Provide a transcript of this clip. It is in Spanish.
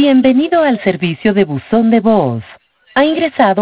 Bienvenido al servicio de buzón de voz. Ha ingresado